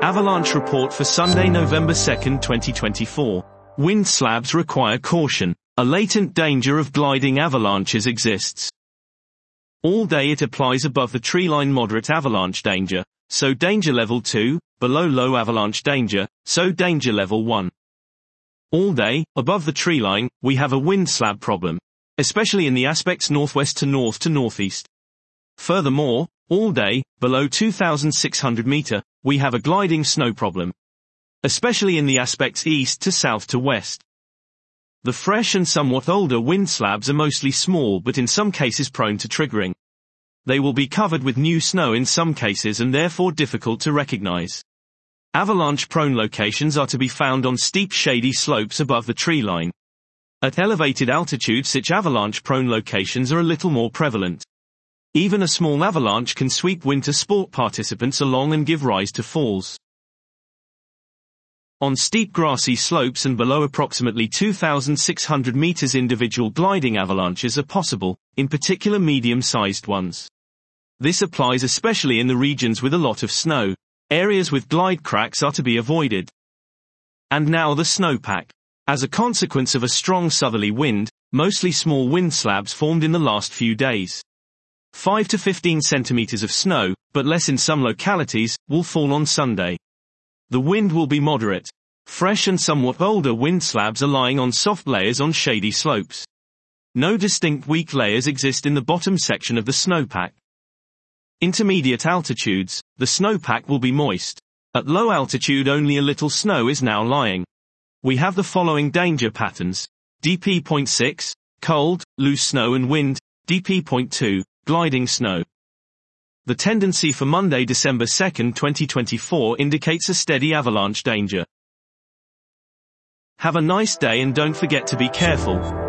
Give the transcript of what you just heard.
Avalanche report for Sunday, November 2, 2024. Wind slabs require caution. A latent danger of gliding avalanches exists. All day it applies above the treeline moderate avalanche danger, so danger level 2, below low avalanche danger, so danger level 1. All day, above the treeline, we have a wind slab problem, especially in the aspects northwest to north to northeast. Furthermore, all day, below 2,600 meter, we have a gliding snow problem, especially in the aspects east to south to west. The fresh and somewhat older wind slabs are mostly small but in some cases prone to triggering. They will be covered with new snow in some cases and therefore difficult to recognize. Avalanche-prone locations are to be found on steep shady slopes above the tree line. At elevated altitudes such avalanche-prone locations are a little more prevalent. Even a small avalanche can sweep winter sport participants along and give rise to falls. On steep grassy slopes and below approximately 2,600 meters individual gliding avalanches are possible, in particular medium-sized ones. This applies especially in the regions with a lot of snow. Areas with glide cracks are to be avoided. And now the snowpack. As a consequence of a strong southerly wind, mostly small wind slabs formed in the last few days. 5 to 15 centimeters of snow, but less in some localities, will fall on Sunday. The wind will be moderate. Fresh and somewhat older wind slabs are lying on soft layers on shady slopes. No distinct weak layers exist in the bottom section of the snowpack. Intermediate altitudes, the snowpack will be moist. At low altitude only a little snow is now lying. We have the following danger patterns. DP.6, cold, loose snow and wind. DP.2, gliding snow. The tendency for Monday, December 2, 2024 indicates a steady avalanche danger. Have a nice day and don't forget to be careful.